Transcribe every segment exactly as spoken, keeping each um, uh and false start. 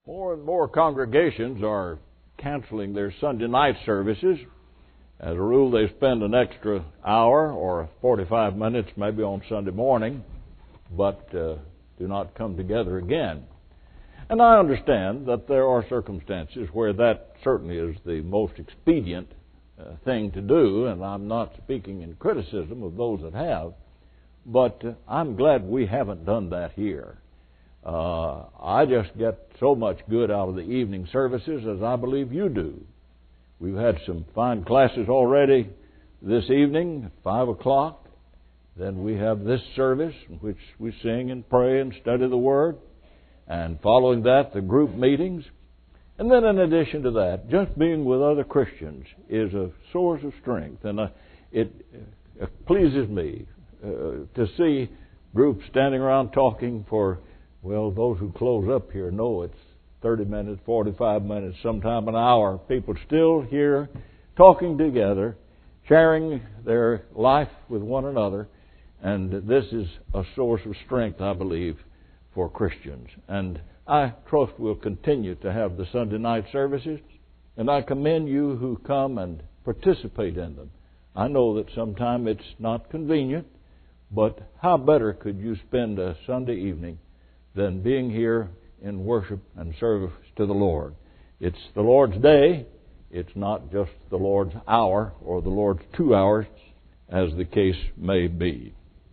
More and more congregations are canceling their Sunday night services. As a rule, they spend an extra hour or forty-five minutes maybe on Sunday morning, but uh, do not come together again. And I understand that there are circumstances where that certainly is the most expedient uh, thing to do, and I'm not speaking in criticism of those that have, but uh, I'm glad we haven't done that here. Uh, I just get so much good out of the evening services as I believe you do. We've had some fine classes already this evening at five o'clock. Then we have this service in which we sing and pray and study the Word. And following that, the group meetings. And then in addition to that, just being with other Christians is a source of strength. And uh, it, it pleases me uh, to see groups standing around talking for, well, those who close up here know it's thirty minutes, forty-five minutes, sometime an hour. People still here talking together, sharing their life with one another. And this is a source of strength, I believe, for Christians. And I trust we'll continue to have the Sunday night services. And I commend you who come and participate in them. I know that sometimes it's not convenient, but how better could you spend a Sunday evening than being here in worship and service to the Lord? It's the Lord's day. It's not just the Lord's hour or the Lord's two hours, as the case may be.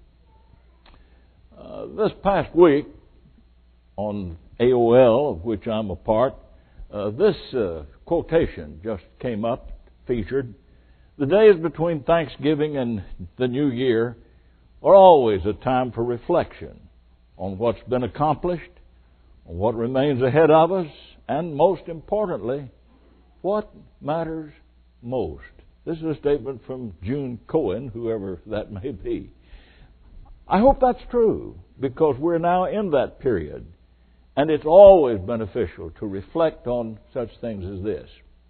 Uh, this past week, on A O L, of which I'm a part, uh, this uh, quotation just came up, featured. The days between Thanksgiving and the New Year are always a time for reflection on what's been accomplished, on what remains ahead of us, and most importantly, what matters most. This is a statement from June Cohen, whoever that may be. I hope that's true, because we're now in that period, and it's always beneficial to reflect on such things as this.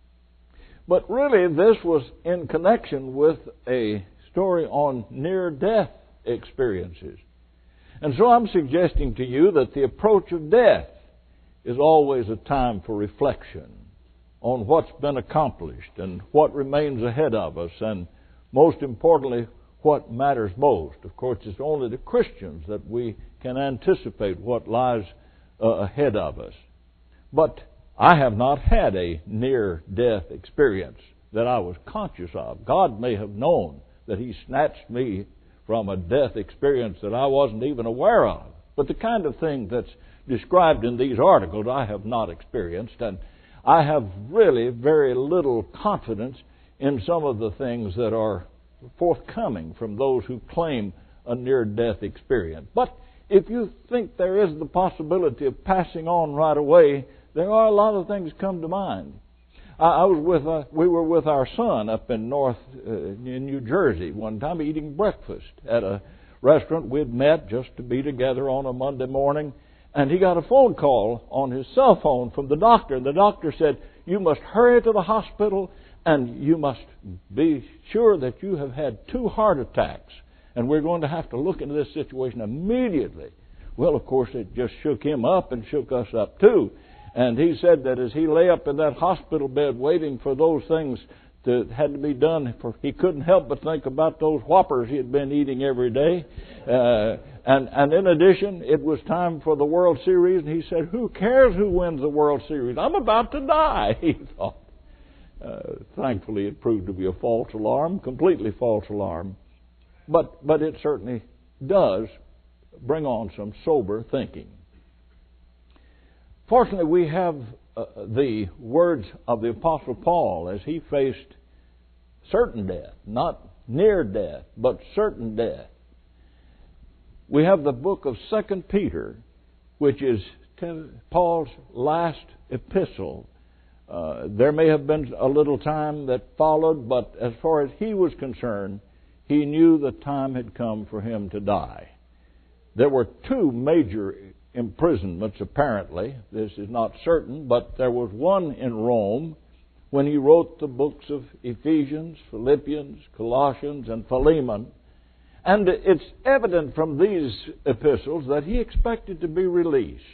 But really, this was in connection with a story on near-death experiences. And so I'm suggesting to you that the approach of death is always a time for reflection on what's been accomplished and what remains ahead of us, and most importantly, what matters most. Of course, it's only the Christians that we can anticipate what lies uh, ahead of us. But I have not had a near-death experience that I was conscious of. God may have known that He snatched me from a death experience that I wasn't even aware of. But the kind of thing that's described in these articles I have not experienced, and I have really very little confidence in some of the things that are forthcoming from those who claim a near-death experience. But if you think there is the possibility of passing on right away, there are a lot of things come to mind. I, I was with uh, we were with our son up in North uh, in New Jersey one time eating breakfast at a restaurant. We'd met just to be together on a Monday morning, and he got a phone call on his cell phone from the doctor. And the doctor said, "You must hurry to the hospital, and you must be sure that you have had two heart attacks, and we're going to have to look into this situation immediately." Well, of course, it just shook him up and shook us up too. And he said that as he lay up in that hospital bed waiting for those things that had to be done, for he couldn't help but think about those Whoppers he had been eating every day. Uh, and, and in addition, it was time for the World Series, and he said, "Who cares who wins the World Series? I'm about to die," he thought. Uh, thankfully, it proved to be a false alarm, completely false alarm. But, but it certainly does bring on some sober thinking. Fortunately, we have uh, the words of the Apostle Paul as he faced certain death, not near death, but certain death. We have the book of Second Peter, which is Paul's last epistle. Uh, there may have been a little time that followed, but as far as he was concerned, he knew the time had come for him to die. There were two major imprisonments, apparently. This is not certain, but there was one in Rome when he wrote the books of Ephesians, Philippians, Colossians, and Philemon. And it's evident from these epistles that he expected to be released.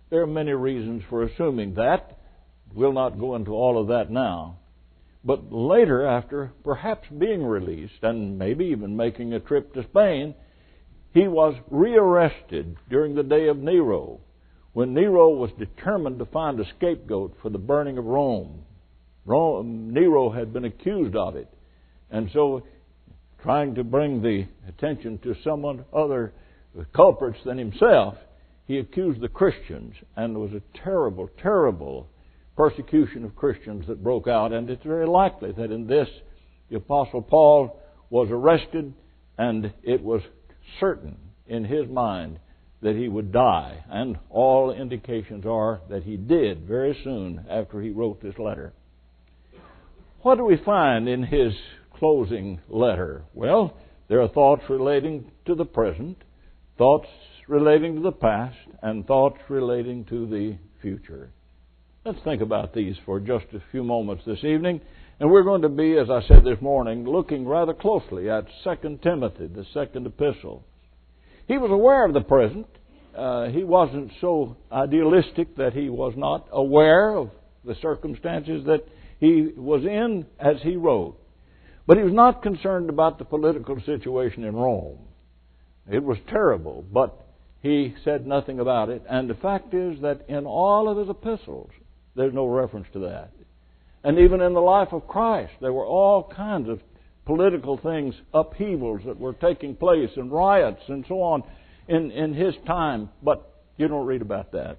There are many reasons for assuming that. We'll not go into all of that now. But later, after perhaps being released and maybe even making a trip to Spain, he was rearrested during the day of Nero, when Nero was determined to find a scapegoat for the burning of Rome. Rome Nero had been accused of it. And so, trying to bring the attention to someone other culprits than himself, he accused the Christians, and there was a terrible, terrible persecution of Christians that broke out. And it's very likely that in this, the Apostle Paul was arrested, and it was certain in his mind that he would die. And all indications are that he did very soon after he wrote this letter. What do we find in his closing letter? Well, there are thoughts relating to the present, thoughts relating to the past, and thoughts relating to the future. Let's think about these for just a few moments this evening. And we're going to be, as I said this morning, looking rather closely at Second Timothy, the second epistle. He was aware of the present. Uh, he wasn't so idealistic that he was not aware of the circumstances that he was in as he wrote. But he was not concerned about the political situation in Rome. It was terrible, but he said nothing about it. And the fact is that in all of his epistles, there's no reference to that. And even in the life of Christ, there were all kinds of political things, upheavals that were taking place, and riots and so on in, in his time. But you don't read about that.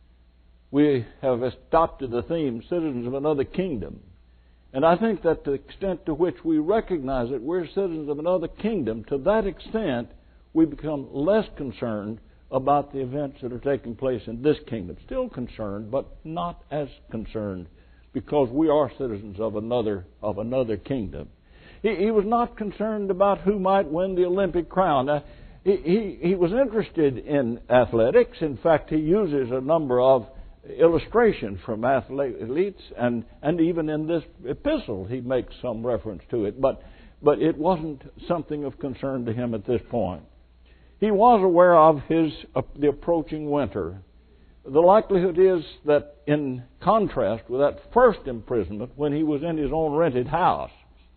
We have adopted the theme, citizens of another kingdom. And I think that the extent to which we recognize that we're citizens of another kingdom, to that extent, we become less concerned about the events that are taking place in this kingdom. Still concerned, but not as concerned, because we are citizens of another of another kingdom. He, he was not concerned about who might win the Olympic crown. Now, he, he, he was interested in athletics. In fact, he uses a number of illustrations from athletes, and, and even in this epistle he makes some reference to it. But, but it wasn't something of concern to him at this point. He was aware of his uh, the approaching winter. The likelihood is that in contrast with that first imprisonment, when he was in his own rented house,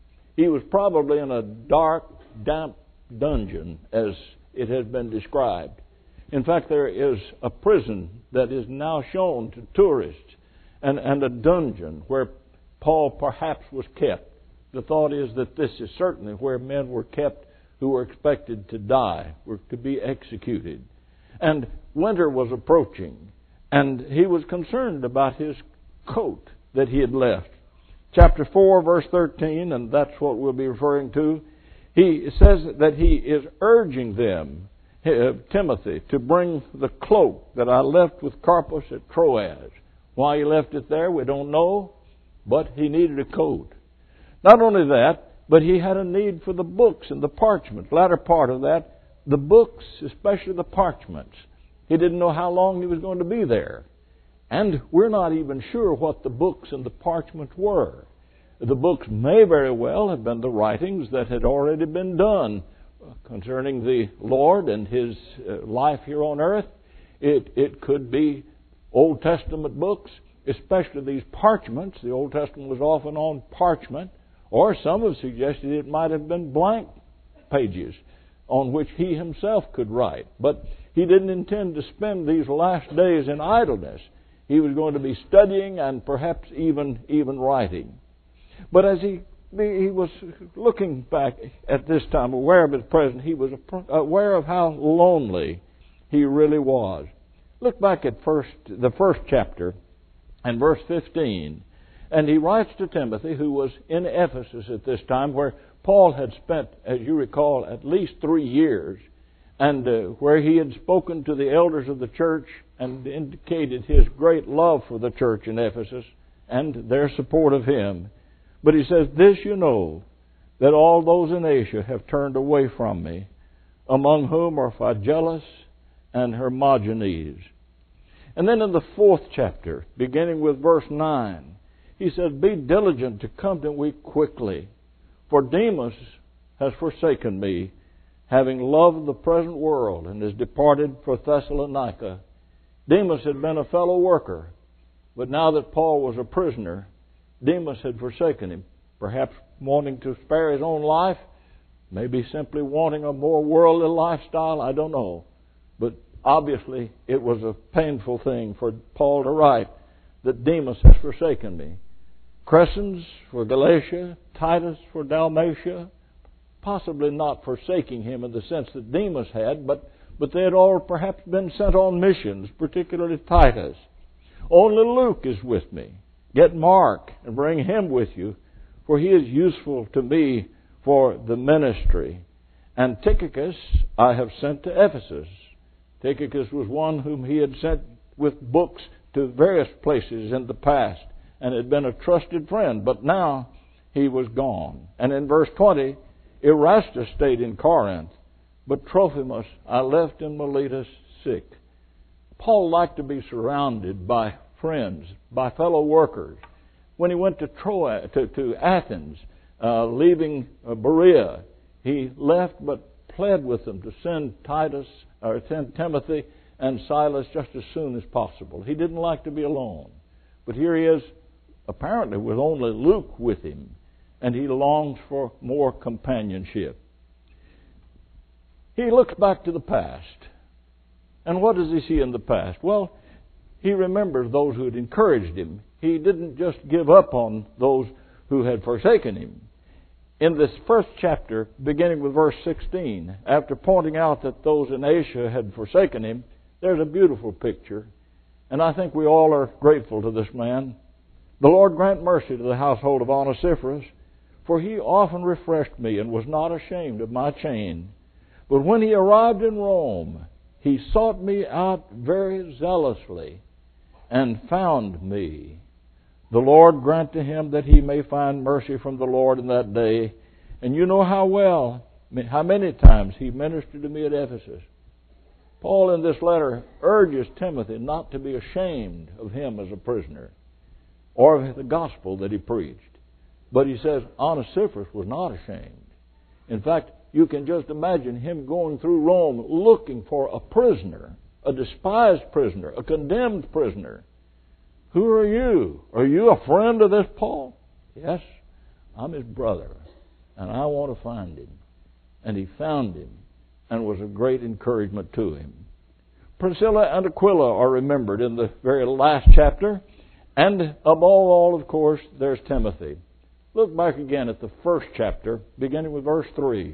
he was probably in a dark, damp dungeon, as it has been described. In fact, there is a prison that is now shown to tourists, and, and a dungeon where Paul perhaps was kept. The thought is that this is certainly where men were kept who were expected to die, were to be executed. And winter was approaching, and he was concerned about his coat that he had left. Chapter four, verse thirteen, and that's what we'll be referring to, he says that he is urging them, Timothy, to bring the cloak that I left with Carpus at Troas. Why he left it there, we don't know, but he needed a coat. Not only that, but he had a need for the books and the parchments. Latter part of that, the books, especially the parchments. He didn't know how long he was going to be there. And we're not even sure what the books and the parchments were. The books may very well have been the writings that had already been done concerning the Lord and His uh, life here on earth. It, it could be Old Testament books, especially these parchments. The Old Testament was often on parchment. Or some have suggested it might have been blank pages on which he himself could write. But he didn't intend to spend these last days in idleness. He was going to be studying and perhaps even even writing. But as he he was looking back at this time, aware of his present, he was aware of how lonely he really was. Look back at first the first chapter and verse fifteen. And he writes to Timothy, who was in Ephesus at this time, where Paul had spent, as you recall, at least three years, and uh, where he had spoken to the elders of the church and indicated his great love for the church in Ephesus and their support of him. But he says, "This you know, that all those in Asia have turned away from me, among whom are Phygellus and Hermogenes." And then in the fourth chapter, beginning with verse nine, he says, "Be diligent to come to me quickly, for Demas has forsaken me, having loved the present world, and is departed for Thessalonica. Demas had been a fellow worker, but now that Paul was a prisoner, Demas had forsaken him, perhaps wanting to spare his own life, maybe simply wanting a more worldly lifestyle, I don't know. But obviously it was a painful thing for Paul to write that Demas has forsaken me. Crescens for Galatia, Titus for Dalmatia, possibly not forsaking him in the sense that Demas had, but, but they had all perhaps been sent on missions, particularly Titus. Only Luke is with me. Get Mark and bring him with you, for he is useful to me for the ministry. And Tychicus I have sent to Ephesus. Tychicus was one whom he had sent with books to various places in the past and had been a trusted friend, but now he was gone. And in verse twenty, Erastus stayed in Corinth, but Trophimus I left in Miletus sick. Paul liked to be surrounded by friends, by fellow workers. When he went to Troy, to, to Athens, uh, leaving uh, Berea, he left but pled with them to send Titus or send Timothy and Silas just as soon as possible. He didn't like to be alone. But here he is, apparently with only Luke with him, and he longs for more companionship. He looks back to the past. And what does he see in the past? Well, he remembers those who had encouraged him. He didn't just give up on those who had forsaken him. In this first chapter, beginning with verse sixteen, after pointing out that those in Asia had forsaken him, there's a beautiful picture. And I think we all are grateful to this man. The Lord grant mercy to the household of Onesiphorus, for he often refreshed me and was not ashamed of my chain. But when he arrived in Rome, he sought me out very zealously and found me. The Lord grant to him that he may find mercy from the Lord in that day. And you know how well, how many times he ministered to me at Ephesus. Paul in this letter urges Timothy not to be ashamed of him as a prisoner or of the gospel that he preached. But he says Onesiphorus was not ashamed. In fact, you can just imagine him going through Rome looking for a prisoner, a despised prisoner, a condemned prisoner. Who are you? Are you a friend of this Paul? Yes, I'm his brother, and I want to find him. And he found him and was a great encouragement to him. Priscilla and Aquila are remembered in the very last chapter, and above all, of course, there's Timothy. Look back again at the first chapter, beginning with verse three.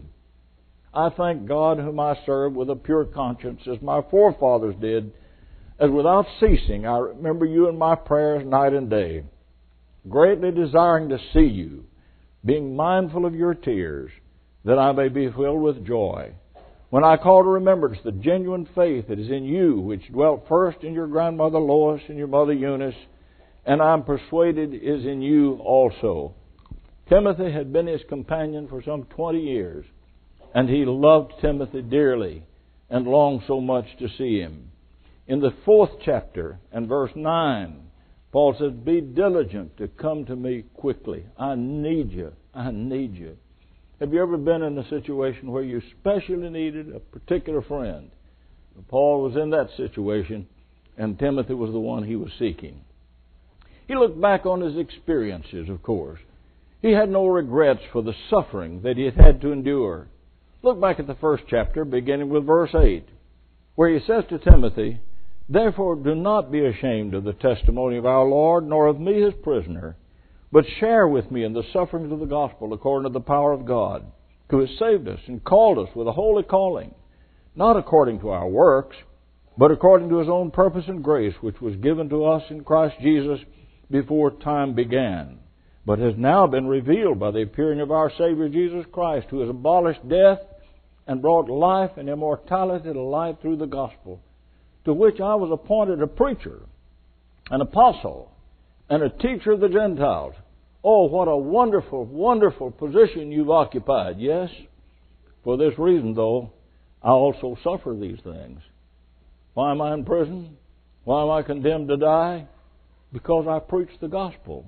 I thank God whom I serve with a pure conscience, as my forefathers did, as without ceasing I remember you in my prayers night and day, greatly desiring to see you, being mindful of your tears, that I may be filled with joy. When I call to remembrance the genuine faith that is in you, which dwelt first in your grandmother Lois and your mother Eunice, and I am persuaded is in you also. Timothy had been his companion for some twenty years, and he loved Timothy dearly and longed so much to see him. In the fourth chapter and verse nine, Paul says, be diligent to come to me quickly. I need you. I need you. Have you ever been in a situation where you especially needed a particular friend? Paul was in that situation, and Timothy was the one he was seeking. He looked back on his experiences, of course. He had no regrets for the suffering that he had had to endure. Look back at the first chapter, beginning with verse eight, where he says to Timothy, therefore do not be ashamed of the testimony of our Lord, nor of me his prisoner, but share with me in the sufferings of the gospel according to the power of God, who has saved us and called us with a holy calling, not according to our works, but according to his own purpose and grace, which was given to us in Christ Jesus before time began, but has now been revealed by the appearing of our Savior Jesus Christ, who has abolished death and brought life and immortality to light through the gospel, to which I was appointed a preacher, an apostle, and a teacher of the Gentiles. Oh, what a wonderful, wonderful position you've occupied. Yes, for this reason, though, I also suffer these things. Why am I in prison? Why am I condemned to die? Because I preach the gospel.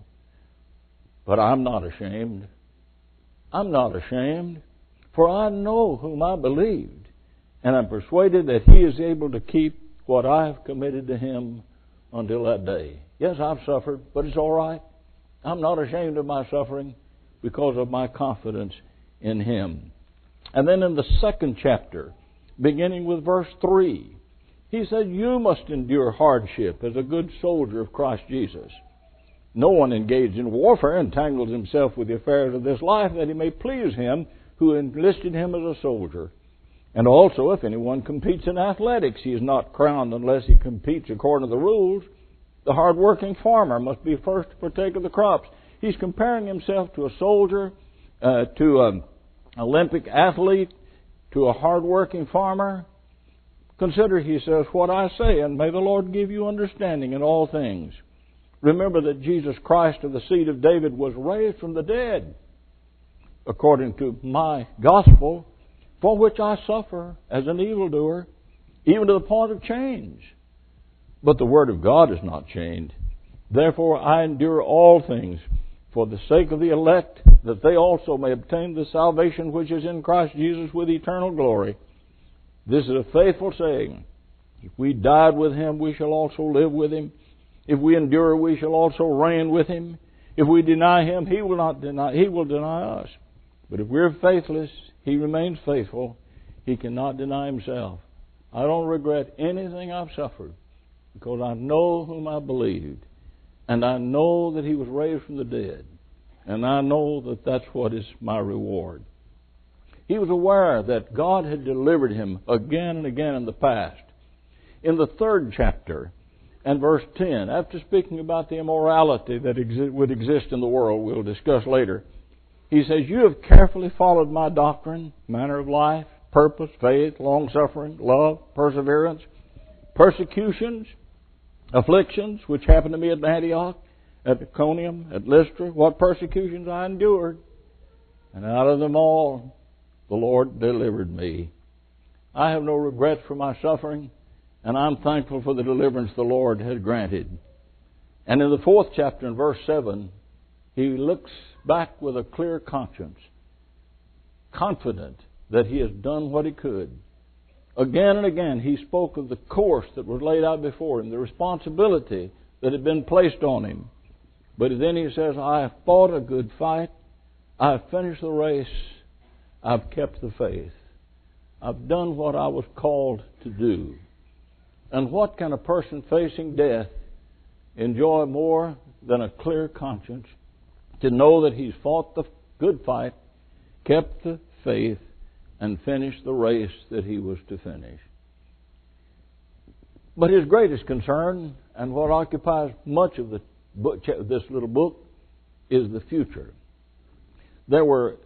But I'm not ashamed. I'm not ashamed, for I know whom I believed, and I'm persuaded that he is able to keep what I have committed to Him until that day. Yes, I've suffered, but it's all right. I'm not ashamed of my suffering because of my confidence in Him. And then in the second chapter, beginning with verse three, he said, you must endure hardship as a good soldier of Christ Jesus. No one engaged in warfare entangles himself with the affairs of this life, that he may please Him who enlisted him as a soldier. And also, if anyone competes in athletics, he is not crowned unless he competes according to the rules. The hard-working farmer must be first to partake of the crops. He's comparing himself to a soldier, uh, to an Olympic athlete, to a hard-working farmer. Consider, he says, what I say, and may the Lord give you understanding in all things. Remember that Jesus Christ of the seed of David was raised from the dead, according to my gospel, for which I suffer as an evildoer, even to the point of change. But the word of God is not chained. Therefore I endure all things for the sake of the elect, that they also may obtain the salvation which is in Christ Jesus with eternal glory. This is a faithful saying. If we died with Him, we shall also live with Him. If we endure, we shall also reign with Him. If we deny Him, He will not deny, He will deny us. But if we're faithless, He remains faithful. He cannot deny Himself. I don't regret anything I've suffered, because I know whom I believed. And I know that He was raised from the dead. And I know that that's what is my reward. He was aware that God had delivered him again and again in the past. In the third chapter and verse ten, after speaking about the immorality that exi- would exist in the world, we'll discuss later, he says, you have carefully followed my doctrine, manner of life, purpose, faith, long-suffering, love, perseverance, persecutions, afflictions, which happened to me at Antioch, at Iconium, at Lystra, what persecutions I endured. And out of them all, the Lord delivered me. I have no regret for my suffering, and I'm thankful for the deliverance the Lord had granted. And in the fourth chapter, in verse seven, he looks back with a clear conscience, confident that he has done what he could. Again and again, he spoke of the course that was laid out before him, the responsibility that had been placed on him. But then he says, I have fought a good fight. I have finished the race. I've kept the faith. I've done what I was called to do. And what can a person facing death enjoy more than a clear conscience to know that he's fought the good fight, kept the faith, and finished the race that he was to finish? But his greatest concern, and what occupies much of the book, this little book, is the future. There were,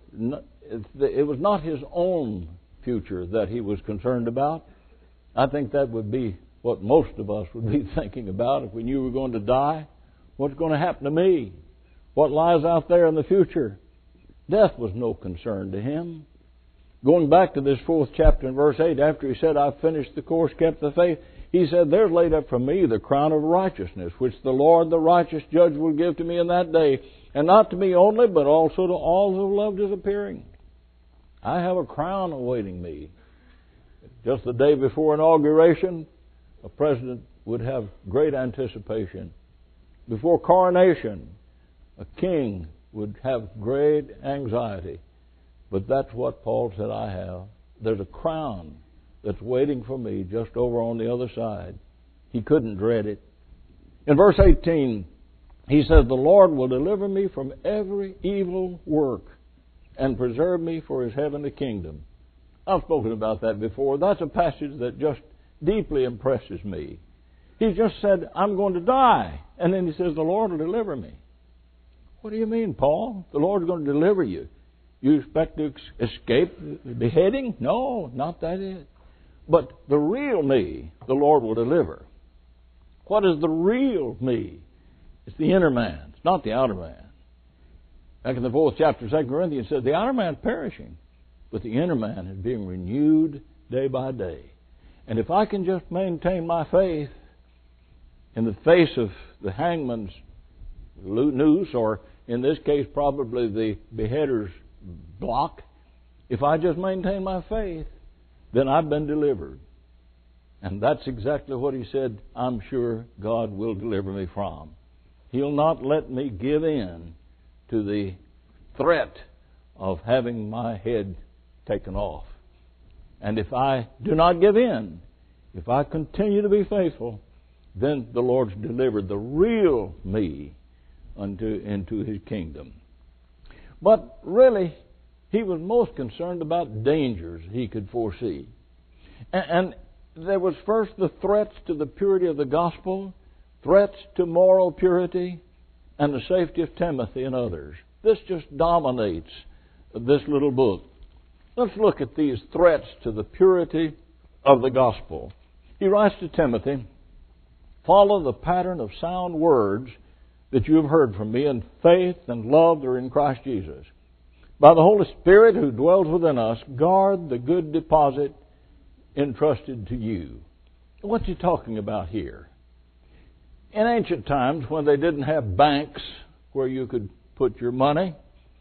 it was not his own future that he was concerned about. I think that would be what most of us would be thinking about if we knew we were going to die. What's going to happen to me? What lies out there in the future? Death was no concern to him. Going back to this fourth chapter in verse eight, after he said, I've finished the course, kept the faith, he said, there's laid up for me the crown of righteousness, which the Lord, the righteous judge, will give to me in that day, and not to me only, but also to all who loved his appearing. I have a crown awaiting me. Just the day before inauguration, a president would have great anticipation. Before coronation, a king would have great anxiety. But that's what Paul said I have. There's a crown that's waiting for me just over on the other side. He couldn't dread it. In verse eighteen, he says, the Lord will deliver me from every evil work and preserve me for his heavenly kingdom. I've spoken about that before. That's a passage that just deeply impresses me. He just said, I'm going to die. And then he says, the Lord will deliver me. What do you mean, Paul? The Lord's going to deliver you. You expect to escape beheading? No, not that it. But the real me, the Lord will deliver. What is the real me? It's the inner man. It's not the outer man. Back in the fourth chapter of Second Corinthians, it says the outer man is perishing, but the inner man is being renewed day by day. And if I can just maintain my faith in the face of the hangman's noose, or in this case probably the beheader's block, if I just maintain my faith, then I've been delivered. And that's exactly what he said, I'm sure God will deliver me from. He'll not let me give in to the threat of having my head taken off. And if I do not give in, if I continue to be faithful, then the Lord's delivered the real me unto into His kingdom. But really, he was most concerned about dangers he could foresee. And, and there was first the threats to the purity of the gospel, threats to moral purity, and the safety of Timothy and others. This just dominates this little book. Let's look at these threats to the purity of the gospel. He writes to Timothy, follow the pattern of sound words that you have heard from me in faith and love that are in Christ Jesus. By the Holy Spirit who dwells within us, guard the good deposit entrusted to you. What's he talking about here? In ancient times, when they didn't have banks where you could put your money,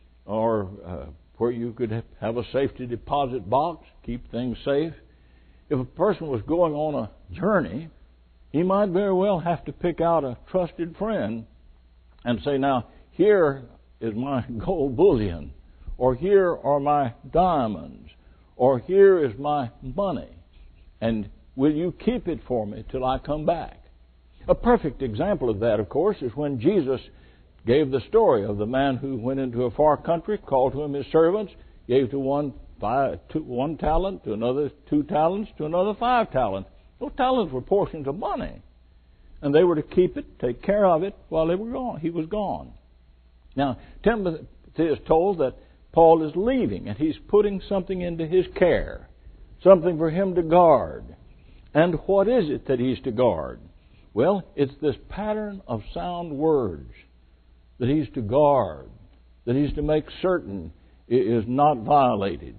or uh, where you could have a safety deposit box, keep things safe, if a person was going on a journey, he might very well have to pick out a trusted friend and say, now, here is my gold bullion, or here are my diamonds, or here is my money, and will you keep it for me till I come back? A perfect example of that, of course, is when Jesus gave the story of the man who went into a far country, called to him his servants, gave to one five, two, one talent, to another two talents, to another five talents. Those talents were portions of money. And they were to keep it, take care of it while they were gone. He was gone. Now, Timothy is told that Paul is leaving, and he's putting something into his care, something for him to guard. And what is it that he's to guard? Well, it's this pattern of sound words that he's to guard, that he's to make certain is not violated.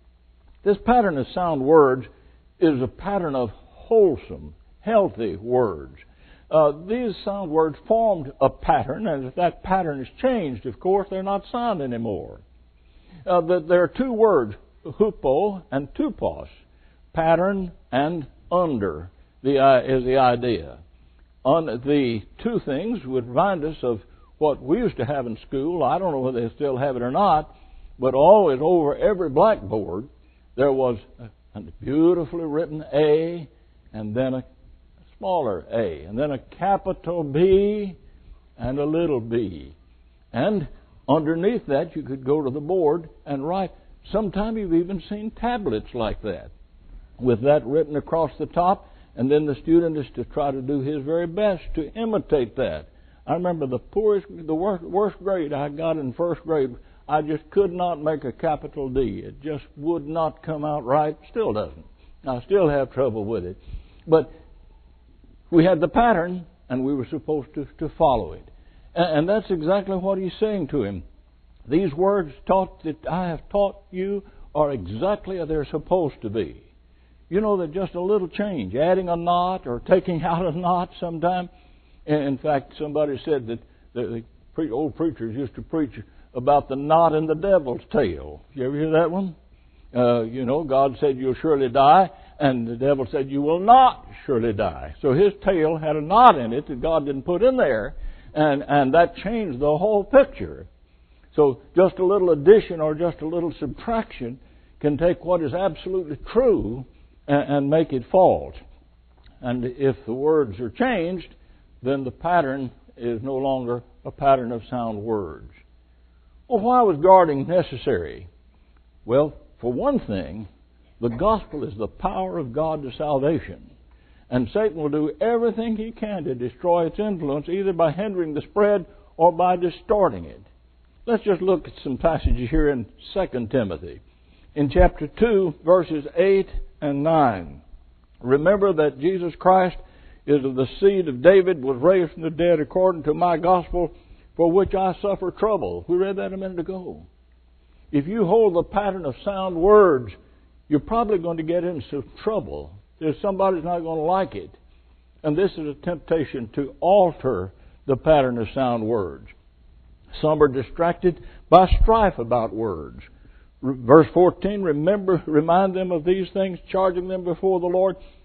This pattern of sound words is a pattern of wholesome, healthy words. Uh, these sound words formed a pattern, and if that pattern is changed, of course, they're not sound anymore. Uh, the, there are two words, hupo and tupos, pattern and under, the, uh, is the idea. On the two things would remind us of what we used to have in school. I don't know whether they still have it or not, but always over every blackboard there was a beautifully written A, and then a smaller A, and then a capital B and a little b. And underneath that you could go to the board and write. Sometimes you've even seen tablets like that, with that written across the top, and then the student is to try to do his very best to imitate that. I remember the poorest, the worst, worst grade I got in first grade, I just could not make a capital D. It just would not come out right. Still doesn't. I still have trouble with it. But we had the pattern, and we were supposed to, to follow it. And, and that's exactly what he's saying to him. These words taught that I have taught you are exactly as they're supposed to be. You know that just a little change, adding a knot or taking out a knot sometime. In fact, somebody said that the old preachers used to preach about the knot in the devil's tail. You ever hear that one? Uh, you know, God said you'll surely die, and the devil said you will not surely die. So his tail had a knot in it that God didn't put in there, and, and that changed the whole picture. So just a little addition or just a little subtraction can take what is absolutely true and, and make it false. And if the words are changed, then the pattern is no longer a pattern of sound words. Well, why was guarding necessary? Well, for one thing, the gospel is the power of God to salvation. And Satan will do everything he can to destroy its influence, either by hindering the spread or by distorting it. Let's just look at some passages here in Second Timothy. In chapter two, verses eight and nine. Remember that Jesus Christ is of the seed of David, was raised from the dead according to my gospel, for which I suffer trouble. We read that a minute ago. If you hold the pattern of sound words, you're probably going to get into trouble. There's somebody's not going to like it. And this is a temptation to alter the pattern of sound words. Some are distracted by strife about words. Verse fourteen, remember, remind them of these things, charging them before the Lord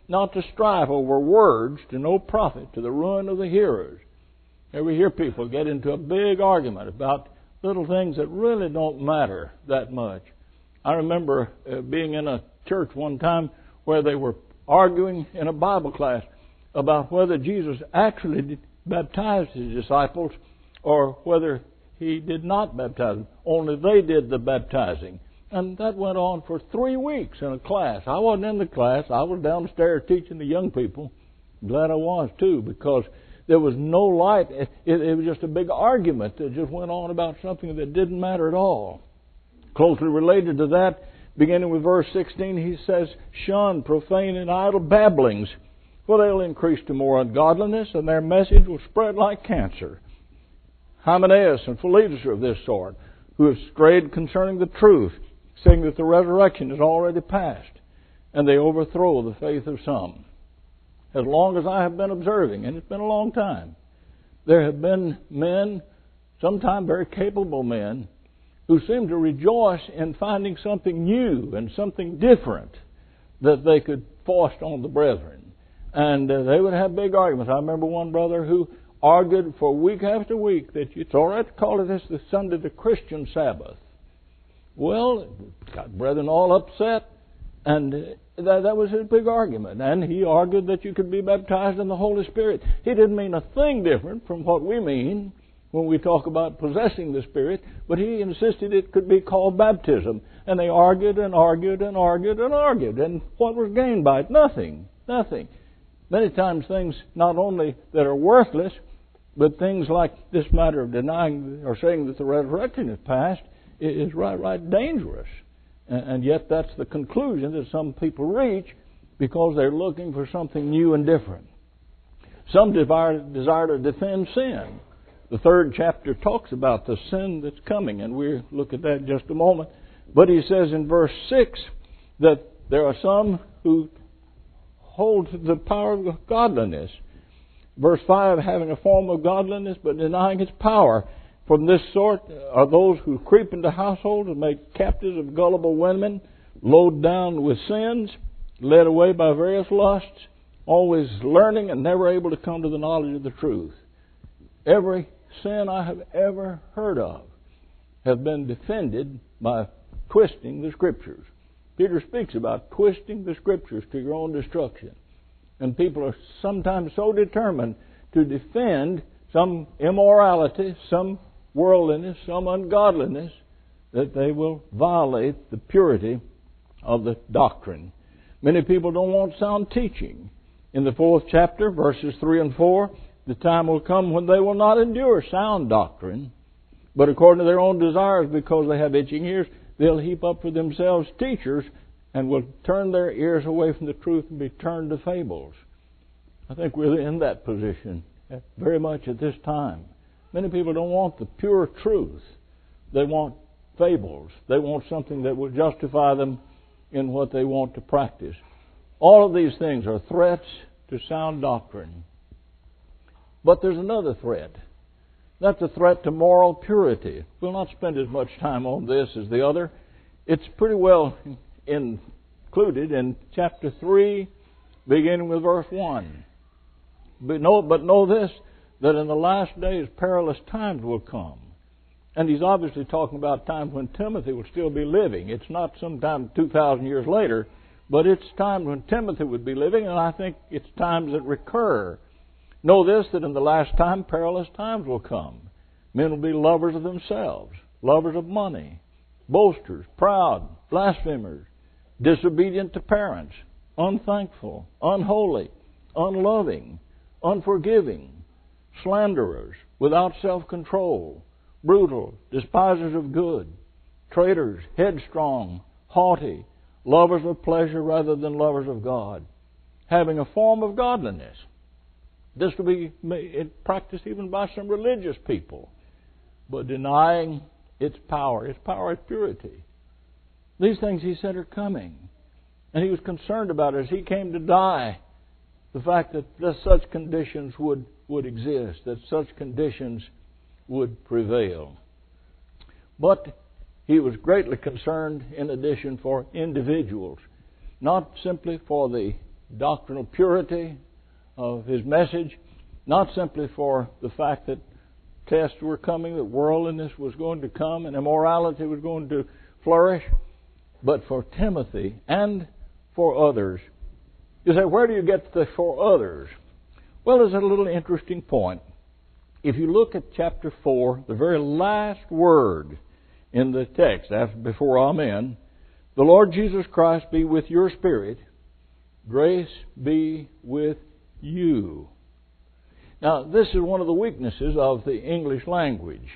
not to strive over words to no profit, to the ruin of the hearers. And we hear people get into a big argument about little things that really don't matter that much. I remember uh, being in a church one time where they were arguing in a Bible class about whether Jesus actually did baptized his disciples or whether he did not baptize them. Only they did the baptizing. And that went on for three weeks in a class. I wasn't in the class. I was downstairs teaching the young people. Glad I was, too, because there was no light. It, it, it was just a big argument that just went on about something that didn't matter at all. Closely related to that, beginning with verse sixteen, he says, shun profane and idle babblings, for they'll increase to more ungodliness, and their message will spread like cancer. Hymenaeus and Philetus are of this sort, who have strayed concerning the truth, saying that the resurrection is already past, and they overthrow the faith of some. As long as I have been observing, and it's been a long time, there have been men, sometimes very capable men, who seem to rejoice in finding something new and something different that they could foist on the brethren. And uh, they would have big arguments. I remember one brother who argued for week after week that it's all right to call it this the Sunday, the Christian Sabbath. Well, got brethren all upset, and uh, that, that was his big argument. And he argued that you could be baptized in the Holy Spirit. He didn't mean a thing different from what we mean when we talk about possessing the Spirit, but he insisted it could be called baptism. And they argued and argued and argued and argued. And what was gained by it? Nothing. Nothing. Many times things not only that are worthless, but things like this matter of denying or saying that the resurrection is past is right, right dangerous. And yet that's the conclusion that some people reach because they're looking for something new and different. Some desire, desire to defend sin. The third chapter talks about the sin that's coming, and we'll look at that in just a moment. But he says in verse six that there are some who hold to the power of godliness. Verse five, having a form of godliness but denying its power. From this sort are those who creep into households and make captives of gullible women, load down with sins, led away by various lusts, always learning and never able to come to the knowledge of the truth. Every sin I have ever heard of have been defended by twisting the Scriptures. Peter speaks about twisting the Scriptures to your own destruction. And people are sometimes so determined to defend some immorality, some worldliness, some ungodliness, that they will violate the purity of the doctrine. Many people don't want sound teaching. In the fourth chapter, verses three and four, the time will come when they will not endure sound doctrine, but according to their own desires, because they have itching ears, they'll heap up for themselves teachers and will turn their ears away from the truth and be turned to fables. I think we're in that position very much at this time. Many people don't want the pure truth. They want fables. They want something that will justify them in what they want to practice. All of these things are threats to sound doctrine. But there's another threat. That's a threat to moral purity. We'll not spend as much time on this as the other. It's pretty well included in chapter three, beginning with verse one. But know, but know this, that in the last days perilous times will come. And he's obviously talking about times when Timothy will still be living. It's not sometime two thousand years later, but it's times when Timothy would be living, and I think it's times that recur. Know this, that in the last time perilous times will come. Men will be lovers of themselves, lovers of money, boasters, proud, blasphemers, disobedient to parents, unthankful, unholy, unloving, unforgiving, slanderers, without self-control, brutal, despisers of good, traitors, headstrong, haughty, lovers of pleasure rather than lovers of God, having a form of godliness. This will be practiced even by some religious people, but denying its power. Its power is purity. These things, he said, are coming. And he was concerned about it as he came to die. The fact that such conditions would, would exist, that such conditions would prevail. But he was greatly concerned, in addition, for individuals, not simply for the doctrinal purity of his message, not simply for the fact that tests were coming, that worldliness was going to come and immorality was going to flourish, but for Timothy and for others. You say, where do you get the for others? Well, there's a little interesting point. If you look at chapter four, the very last word in the text, after before Amen, the Lord Jesus Christ be with your spirit, grace be with you. Now, this is one of the weaknesses of the English language.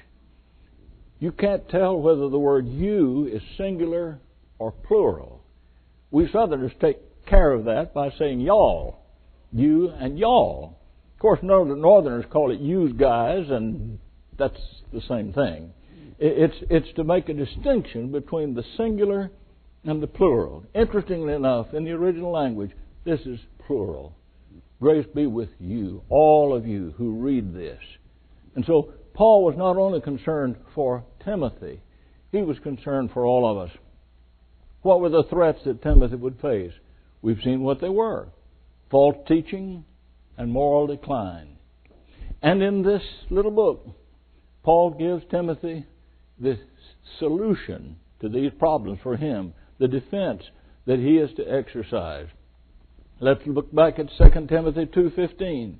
You can't tell whether the word you is singular or plural. We Southerners take care of that by saying y'all, you and y'all. Of course, Northerners call it yous guys, and that's the same thing. It's, it's to make a distinction between the singular and the plural. Interestingly enough, in the original language, this is plural. Grace be with you, all of you who read this. And so Paul was not only concerned for Timothy, he was concerned for all of us. What were the threats that Timothy would face? We've seen what they were. False teaching and moral decline. And in this little book, Paul gives Timothy the solution to these problems for him, the defense that he is to exercise. Let's look back at Second Timothy two fifteen.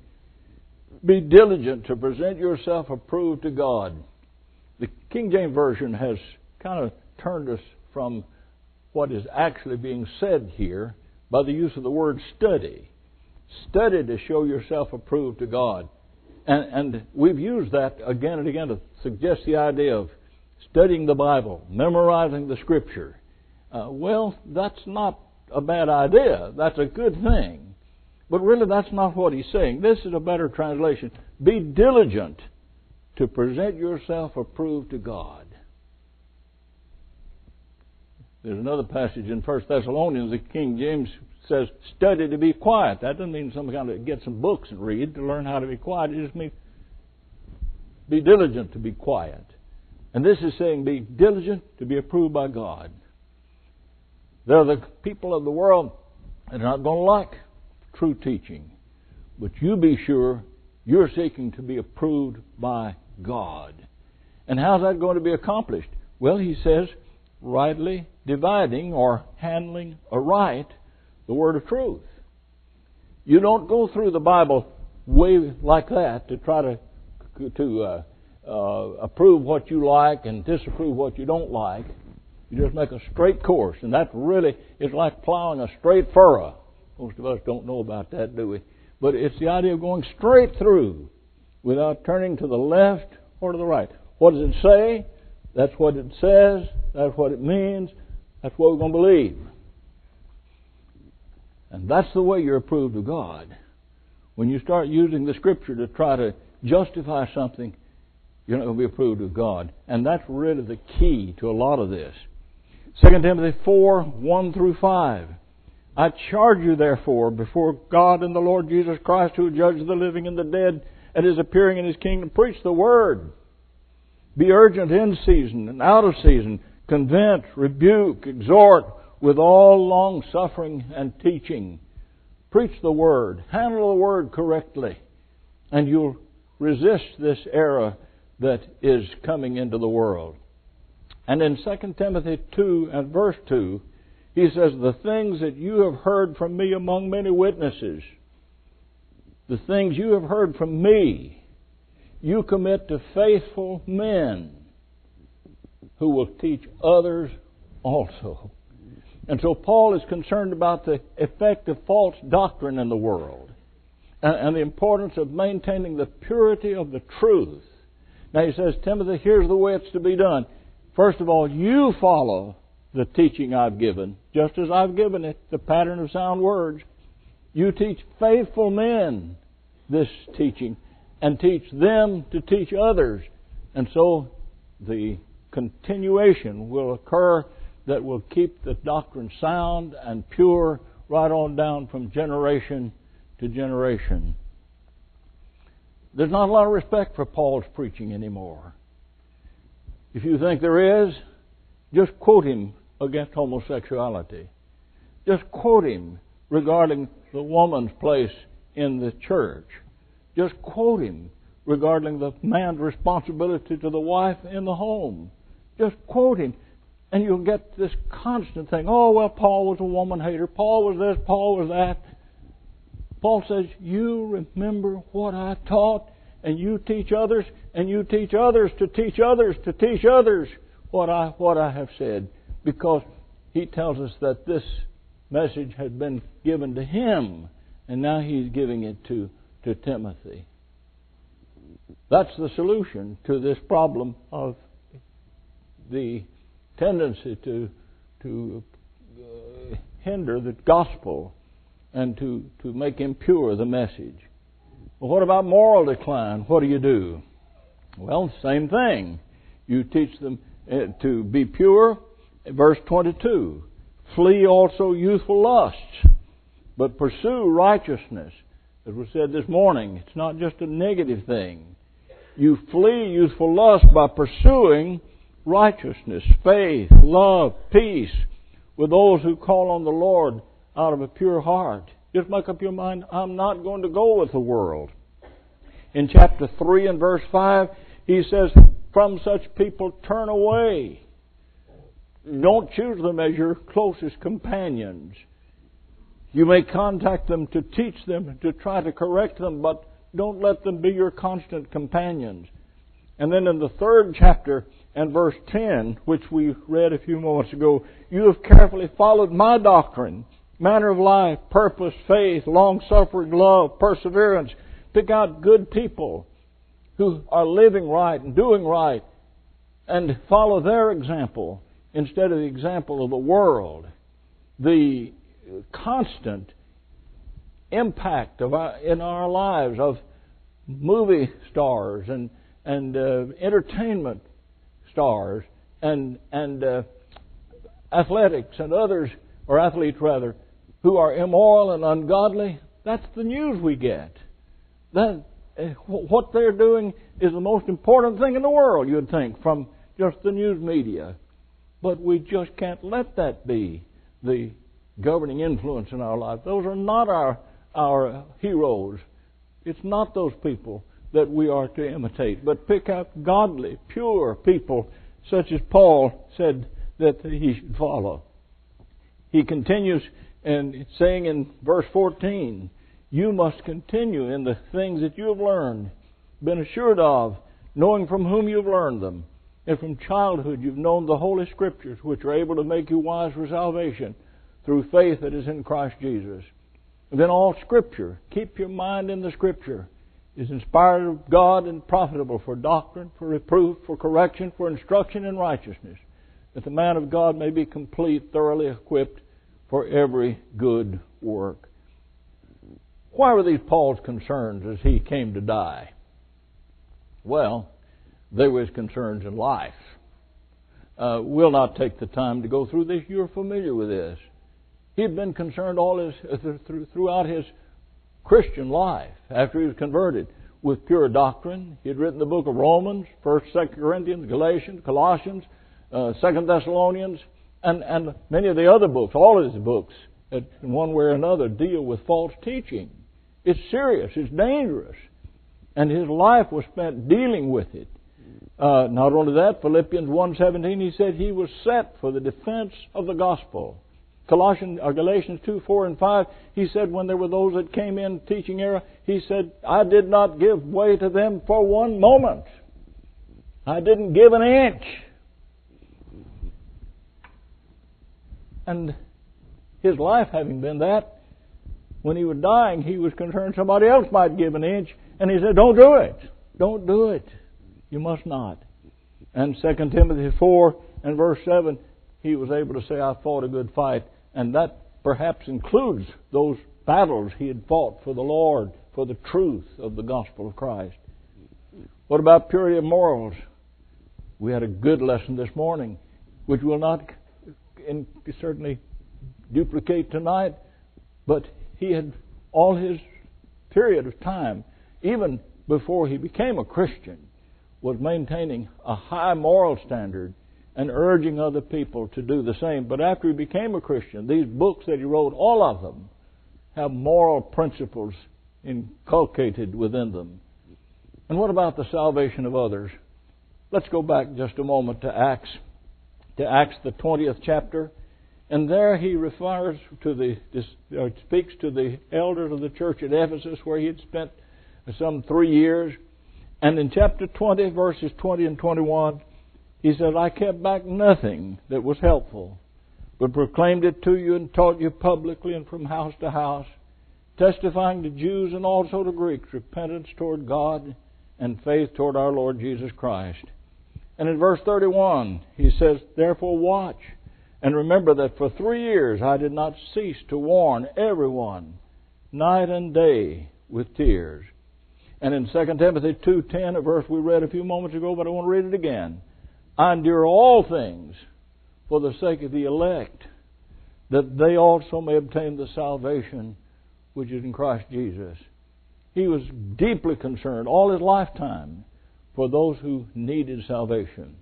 Be diligent to present yourself approved to God. The King James Version has kind of turned us from what is actually being said here by the use of the word study. Study to show yourself approved to God. And, and we've used that again and again to suggest the idea of studying the Bible, memorizing the Scripture. Uh, well, that's not a bad idea. That's a good thing. But really, that's not what he's saying. This is a better translation. Be diligent to present yourself approved to God. There's another passage in First Thessalonians, the King James says, study to be quiet. That doesn't mean some kind of get some books and read to learn how to be quiet. It just means be diligent to be quiet. And this is saying be diligent to be approved by God. There are the people of the world that are not going to like true teaching. But you be sure you're seeking to be approved by God. And how's that going to be accomplished? Well, he says, rightly dividing or handling aright the word of truth. You don't go through the Bible way like that to try to to uh, uh, approve what you like and disapprove what you don't like. You just make a straight course, and that really is like plowing a straight furrow. Most of us don't know about that, do we? But it's the idea of going straight through without turning to the left or to the right. What does it say? That's what it says. That's what it means. That's what we're going to believe. And that's the way you're approved of God. When you start using the Scripture to try to justify something, you're not going to be approved of God. And that's really the key to a lot of this. Second Timothy four, one through five. I charge you therefore before God and the Lord Jesus Christ, who judges the living and the dead, at His appearing in His kingdom, preach the Word. Be urgent in season and out of season. Convince, rebuke, exhort with all long suffering and teaching. Preach the Word. Handle the Word correctly. And you'll resist this error that is coming into the world. And in Second Timothy two and verse two, he says, the things that you have heard from me among many witnesses, the things you have heard from me, you commit to faithful men who will teach others also. And so Paul is concerned about the effect of false doctrine in the world and, and the importance of maintaining the purity of the truth. Now he says, Timothy, here's the way it's to be done. First of all, you follow the teaching I've given, just as I've given it, the pattern of sound words. You teach faithful men this teaching and teach them to teach others. And so the continuation will occur that will keep the doctrine sound and pure right on down from generation to generation. There's not a lot of respect for Paul's preaching anymore. If you think there is, just quote him against homosexuality. Just quote him regarding the woman's place in the church. Just quote him regarding the man's responsibility to the wife in the home. Just quote him, and you'll get this constant thing. Oh, well, Paul was a woman hater. Paul was this, Paul was that. Paul says, you remember what I taught, and you teach others, and you teach others to teach others to teach others what I what I have said. Because he tells us that this message had been given to him, and now he's giving it to, to Timothy. That's the solution to this problem of the tendency to to uh, hinder the gospel and to, to make impure the message. Well, what about moral decline? What do you do? Well, same thing. You teach them uh, to be pure. Verse twenty-two. Flee also youthful lusts, but pursue righteousness. As we said this morning, it's not just a negative thing. You flee youthful lust by pursuing righteousness, faith, love, peace with those who call on the Lord out of a pure heart. Just make up your mind, I'm not going to go with the world. In chapter three and verse five, he says, from such people turn away. Don't choose them as your closest companions. You may contact them to teach them, to try to correct them, but don't let them be your constant companions. And then in the third chapter and verse ten, which we read a few moments ago, you have carefully followed my doctrine, manner of life, purpose, faith, long-suffering, love, perseverance. Pick out good people who are living right and doing right and follow their example instead of the example of the world. The constant impact of our, in our lives of movie stars and and uh, entertainment stars and and uh, athletics and others, or athletes rather, who are immoral and ungodly. That's the news we get. That uh, what they're doing is the most important thing in the world, you'd think, from just the news media. But we just can't let that be the governing influence in our life. Those are not our our heroes. It's not those people that we are to imitate, but pick out godly, pure people, such as Paul said that he should follow. He continues and saying in verse fourteen, you must continue in the things that you have learned, been assured of, knowing from whom you've learned them. And from childhood you've known the Holy Scriptures, which are able to make you wise for salvation through faith that is in Christ Jesus. And then all Scripture, keep your mind in the Scripture, is inspired of God and profitable for doctrine, for reproof, for correction, for instruction in righteousness, that the man of God may be complete, thoroughly equipped for every good work. Why were these Paul's concerns as he came to die? Well, they were his concerns in life. Uh, we'll not take the time to go through this. You're familiar with this. He had been concerned all his throughout his Christian life after he was converted with pure doctrine. He had written the book of Romans, First, Second Corinthians, Galatians, Colossians, uh, Second Thessalonians, and, and many of the other books. All of his books, in one way or another, deal with false teaching. It's serious. It's dangerous. And his life was spent dealing with it. Uh, not only that, Philippians one seventeen, he said he was set for the defense of the gospel. Colossians, or Galatians two, four, and five, he said when there were those that came in teaching error, he said, I did not give way to them for one moment. I didn't give an inch. And his life having been that, when he was dying, he was concerned somebody else might give an inch, and he said, don't do it. Don't do it. You must not. And Second Timothy four and verse seven, he was able to say, I fought a good fight. And that perhaps includes those battles he had fought for the Lord, for the truth of the gospel of Christ. What about purity of morals? We had a good lesson this morning, which we'll not in, certainly duplicate tonight, but he had all his period of time, even before he became a Christian, was maintaining a high moral standard and urging other people to do the same. But after he became a Christian, these books that he wrote, all of them, have moral principles inculcated within them. And what about the salvation of others? Let's go back just a moment to Acts, to Acts the twentieth chapter. And there he refers to the, uh, speaks to the elders of the church at Ephesus, where he had spent some three years. And in chapter twenty, verses twenty and twenty-one, he said, I kept back nothing that was helpful, but proclaimed it to you and taught you publicly and from house to house, testifying to Jews and also to Greeks, repentance toward God and faith toward our Lord Jesus Christ. And in verse thirty-one, he says, therefore watch, and remember that for three years I did not cease to warn everyone, night and day, with tears. And in Second Timothy two ten, a verse we read a few moments ago, but I want to read it again. I endure all things for the sake of the elect, that they also may obtain the salvation which is in Christ Jesus. He was deeply concerned all his lifetime for those who needed salvation.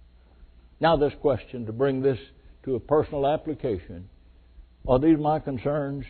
Now this question, to bring this to a personal application. Are these my concerns?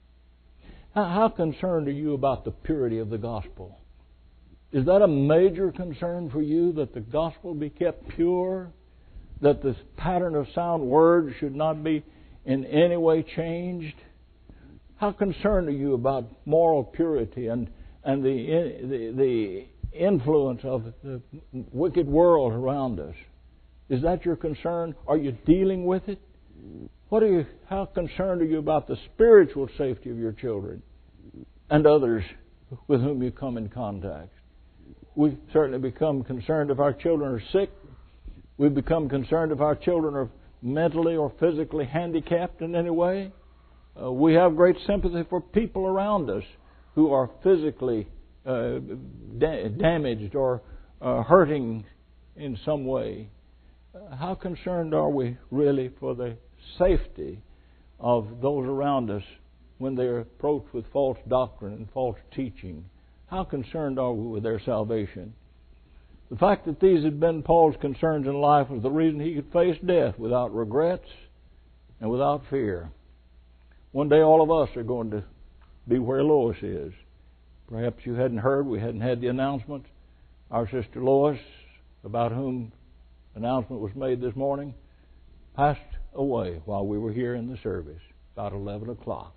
How, how concerned are you about the purity of the gospel? Is that a major concern for you, that the gospel be kept pure? That this pattern of sound words should not be in any way changed? How concerned are you about moral purity and, and the, the, the influence of the wicked world around us? Is that your concern? Are you dealing with it? What are you? How concerned are you about the spiritual safety of your children and others with whom you come in contact? We certainly become concerned if our children are sick. We become concerned if our children are mentally or physically handicapped in any way. Uh, we have great sympathy for people around us who are physically uh, da- damaged or uh, hurting in some way. Uh, how concerned are we really for the safety of those around us when they're approached with false doctrine and false teaching? How concerned are we with their salvation? The fact that these had been Paul's concerns in life was the reason he could face death without regrets and without fear. One day all of us are going to be where Lois is. Perhaps you hadn't heard, we hadn't had the announcement. Our sister Lois, about whom announcement was made this morning, passed away while we were here in the service, about eleven o'clock.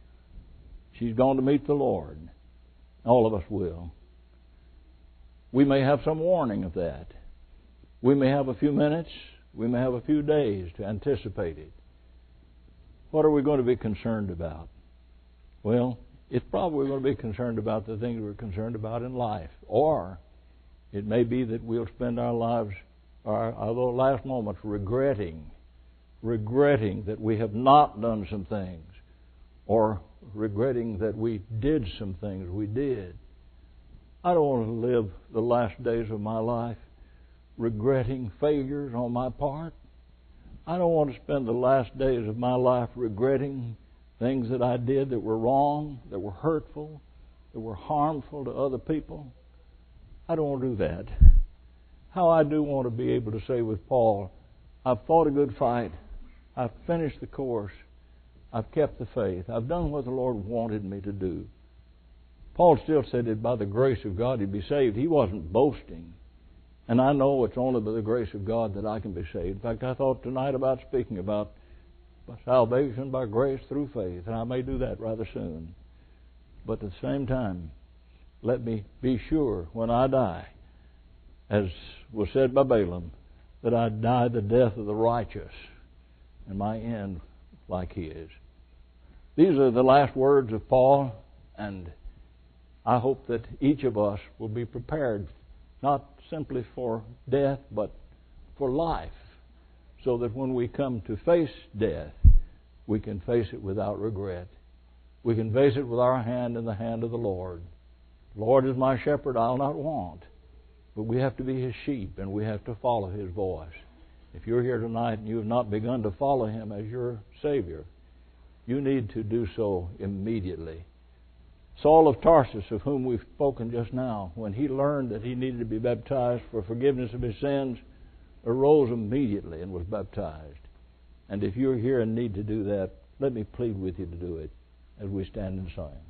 She's gone to meet the Lord. All of us will. We may have some warning of that. We may have a few minutes. We may have a few days to anticipate it. What are we going to be concerned about? Well, it's probably going to be concerned about the things we're concerned about in life. Or it may be that we'll spend our lives, our, our last moments, regretting, regretting that we have not done some things, or regretting that we did some things we did. I don't want to live the last days of my life regretting failures on my part. I don't want to spend the last days of my life regretting things that I did that were wrong, that were hurtful, that were harmful to other people. I don't want to do that. How I do want to be able to say with Paul, I've fought a good fight. I've finished the course. I've kept the faith. I've done what the Lord wanted me to do. Paul still said that by the grace of God he'd be saved. He wasn't boasting. And I know it's only by the grace of God that I can be saved. In fact, I thought tonight about speaking about salvation by grace through faith, and I may do that rather soon. But at the same time, let me be sure when I die, as was said by Balaam, that I die the death of the righteous, and my end like his. These are the last words of Paul, and I hope that each of us will be prepared, not simply for death, but for life, so that when we come to face death, we can face it without regret. We can face it with our hand in the hand of the Lord. The Lord is my shepherd, I'll not want. But we have to be His sheep, and we have to follow His voice. If you're here tonight and you have not begun to follow Him as your Savior, you need to do so immediately. Saul of Tarsus, of whom we've spoken just now, when he learned that he needed to be baptized for forgiveness of his sins, arose immediately and was baptized. And if you're here and need to do that, let me plead with you to do it. as we stand and sing.